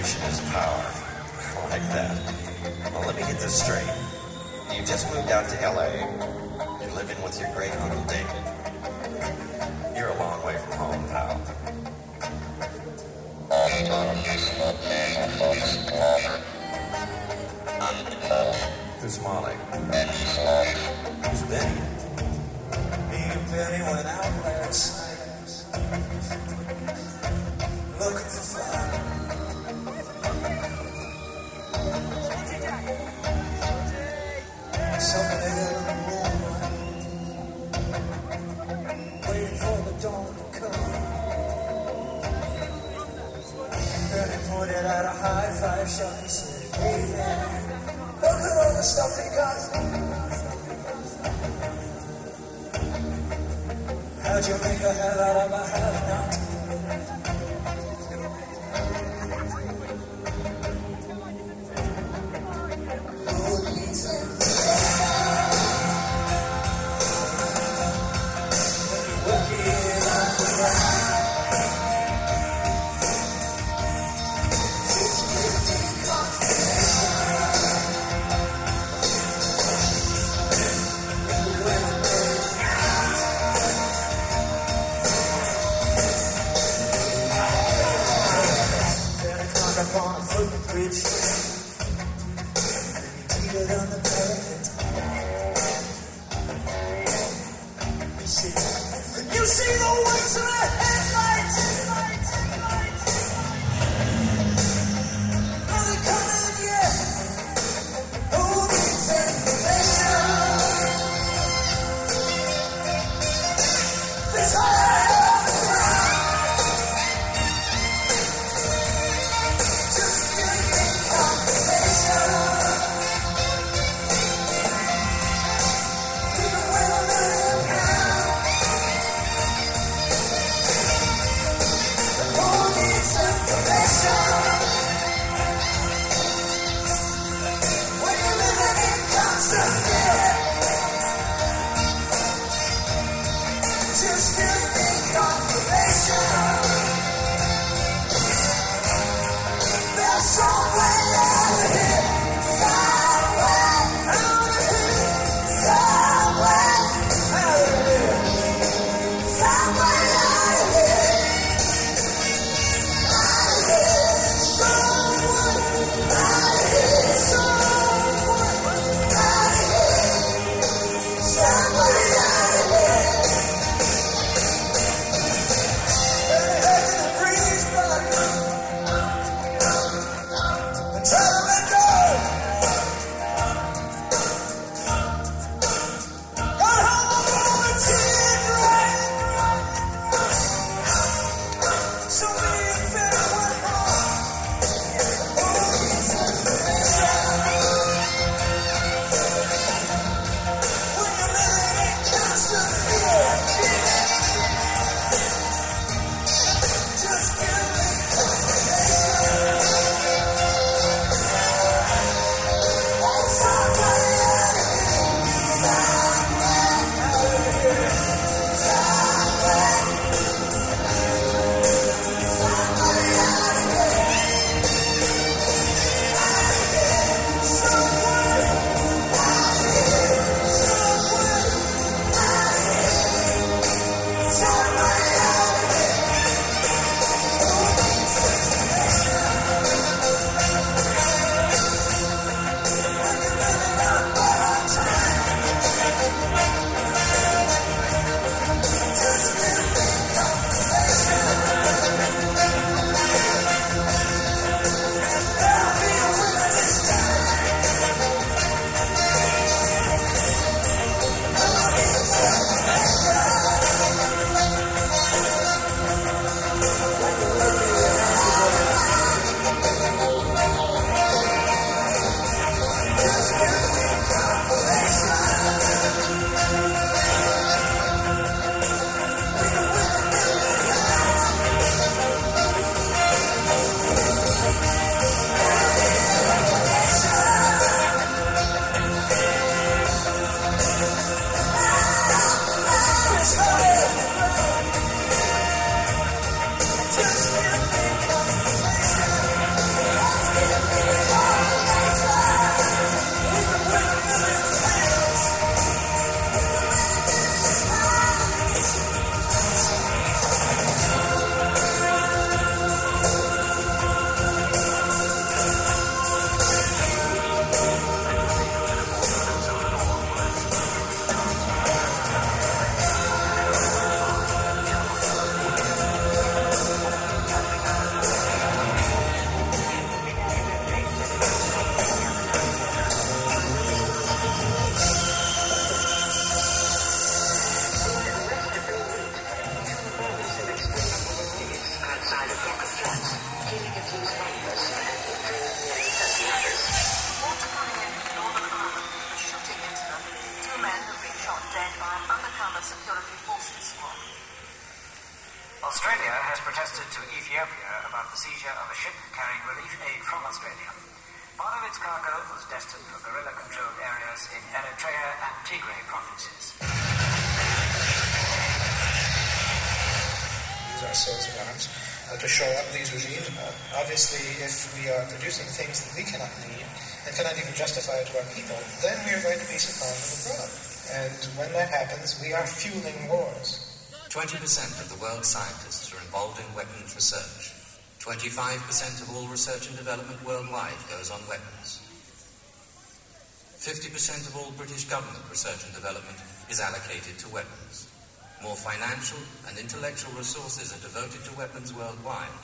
Information is power. I like that. Well, let me get this straight. You just moved out to LA. You're living with your great Uncle David. You're a long way from home, pal. Who's Molly? Who's Benny? Me and Benny went out last night looking for fun. Something in the moonlight, waiting for the dawn to come. Benny pointed at a hi-fi shop and said, "Hey man, look at all the stuff they got. How'd you make a hell out of a hell now?" Upon a footbridge, and he cheated on the parapet. He said, "You see the whites of the headlights? Are they coming yet? Who needs information? This high on the ground. security forces. Australia has protested to Ethiopia about the seizure of a ship carrying relief aid from Australia. Part of its cargo was destined for guerrilla-controlled areas in Eritrea and Tigray provinces. Use our sales of arms to shore up these regimes. Obviously, if we are producing things that we cannot need and cannot even justify to our people, then we are going to be supplying them abroad. And when that happens, we are fueling wars. 20% of the world's scientists are involved in weapons research. 25% of all research and development worldwide goes on weapons. 50% of all British government research and development is allocated to weapons. More financial and intellectual resources are devoted to weapons worldwide